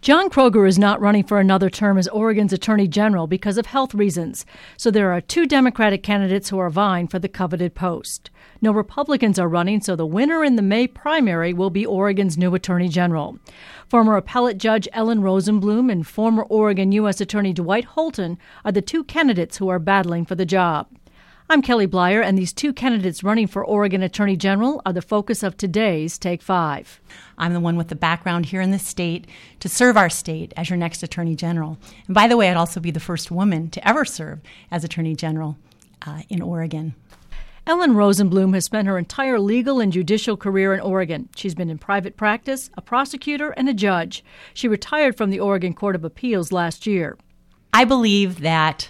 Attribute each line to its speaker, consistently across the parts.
Speaker 1: John Kroger is not running for another term as Oregon's Attorney General because of health reasons, so there are two Democratic candidates who are vying for the coveted post. No Republicans are running, so the winner in the May primary will be Oregon's new Attorney General. Former appellate judge Ellen Rosenblum and former Oregon U.S. Attorney Dwight Holton are the two candidates who are battling for the job. I'm Kelly Blyer, and these two candidates running for Oregon Attorney General are the focus of today's Take 5.
Speaker 2: I'm the one with the background here in the state to serve our state as your next Attorney General. And by the way, I'd also be the first woman to ever serve as Attorney General in Oregon.
Speaker 1: Ellen Rosenblum has spent her entire legal and judicial career in Oregon. She's been in private practice, a prosecutor, and a judge. She retired from the Oregon Court of Appeals last year.
Speaker 2: I believe that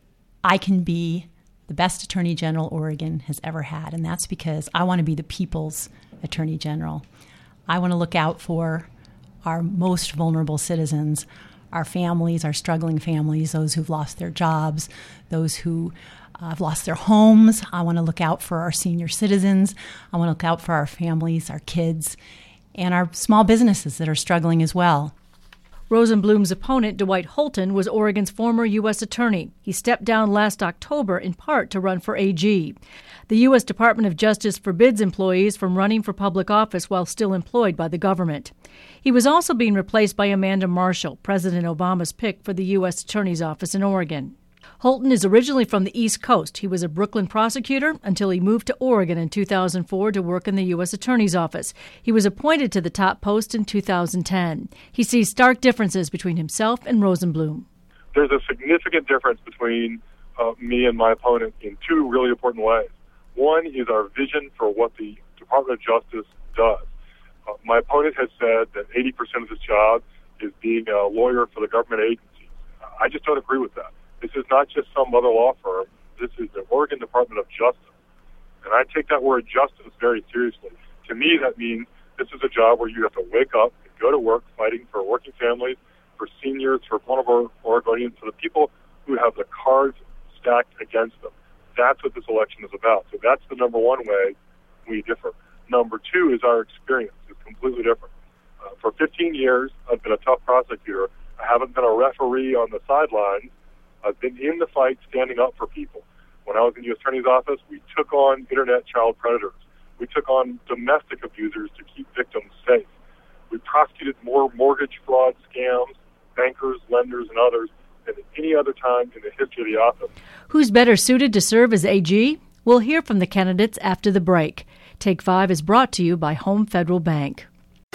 Speaker 2: I can be the best Attorney General Oregon has ever had, and that's because I want to be the people's Attorney General. I want to look out for our most vulnerable citizens, our families, our struggling families, those who've lost their jobs, those who have lost their homes. I want to look out for our senior citizens. I want to look out for our families, our kids, and our small businesses that are struggling as well.
Speaker 1: Rosenblum's opponent, Dwight Holton, was Oregon's former U.S. attorney. He stepped down last October in part to run for AG. The U.S. Department of Justice forbids employees from running for public office while still employed by the government. He was also being replaced by Amanda Marshall, President Obama's pick for the U.S. Attorney's Office in Oregon. Holton is originally from the East Coast. He was a Brooklyn prosecutor until he moved to Oregon in 2004 to work in the U.S. Attorney's Office. He was appointed to the top post in 2010. He sees stark differences between himself and Rosenblum.
Speaker 3: There's a significant difference between me and my opponent in two really important ways. One is our vision for what the Department of Justice does. My opponent has said that 80% of his job is being a lawyer for the government agencies. I just don't agree with that. This is not just some other law firm. This is the Oregon Department of Justice. And I take that word justice very seriously. To me, that means this is a job where you have to wake up and go to work fighting for working families, for seniors, for vulnerable Oregonians, for the people who have the cards stacked against them. That's what this election is about. So that's the number one way we differ. Number two is our experience is completely different. For 15 years, I've been a tough prosecutor. I haven't been a referee on the sidelines. I've been in the fight standing up for people. When I was in the U.S. Attorney's Office, we took on internet child predators. We took on domestic abusers to keep victims safe. We prosecuted more mortgage fraud scams, bankers, lenders, and others than at any other time in the history of the office.
Speaker 1: Who's better suited to serve as AG? We'll hear from the candidates after the break. Take 5 is brought to you by Home Federal Bank.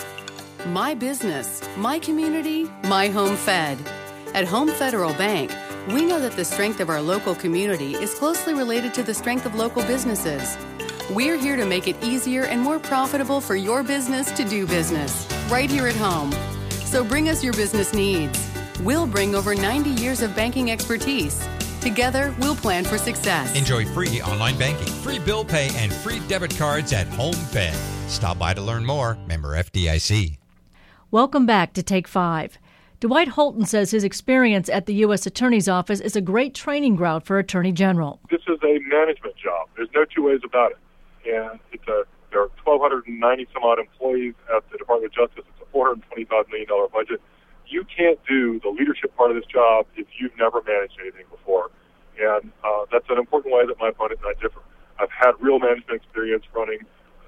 Speaker 4: My business, my community, my home fed. At Home Federal Bank, we know that the strength of our local community is closely related to the strength of local businesses. We're here to make it easier and more profitable for your business to do business, right here at home. So bring us your business needs. We'll bring over 90 years of banking expertise. Together, we'll plan for success.
Speaker 5: Enjoy free online banking, free bill pay, and free debit cards at Home Fed. Stop by to learn more. Member FDIC.
Speaker 1: Welcome back to Take 5. Dwight Holton says his experience at the U.S. Attorney's Office is a great training ground for Attorney General.
Speaker 3: This is a management job. There's no two ways about it. And there are 1,290-some-odd employees at the Department of Justice. It's a $425 million budget. You can't do the leadership part of this job if you've never managed anything before. And that's an important way that my opponent and I differ. I've had real management experience running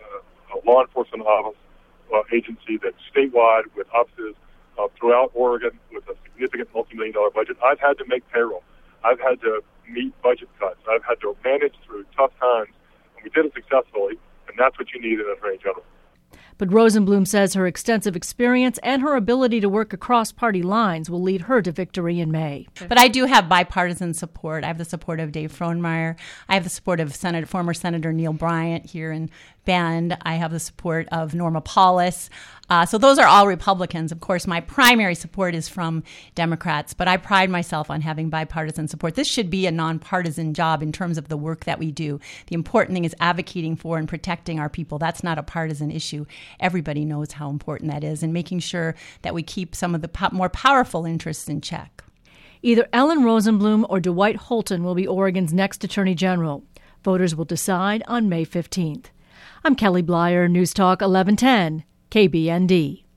Speaker 3: a law enforcement office agency that's statewide with offices throughout Oregon with a significant multi-million-dollar budget. I've had to make payroll. I've had to meet budget cuts. I've had to manage through tough times, and we did it successfully, and that's what you need in an Attorney General.
Speaker 1: But Rosenblum says her extensive experience and her ability to work across party lines will lead her to victory in May.
Speaker 2: But I do have bipartisan support. I have the support of Dave Frohnmeyer. I have the support of former Senator Neil Bryant here in Bend. I have the support of Norma Paulus. So those are all Republicans. Of course, my primary support is from Democrats, but I pride myself on having bipartisan support. This should be a nonpartisan job in terms of the work that we do. The important thing is advocating for and protecting our people. That's not a partisan issue. Everybody knows how important that is, and making sure that we keep some of the more powerful interests in check.
Speaker 1: Either Ellen Rosenblum or Dwight Holton will be Oregon's next Attorney General. Voters will decide on May 15th. I'm Kelly Blyer, News Talk 1110, KBND.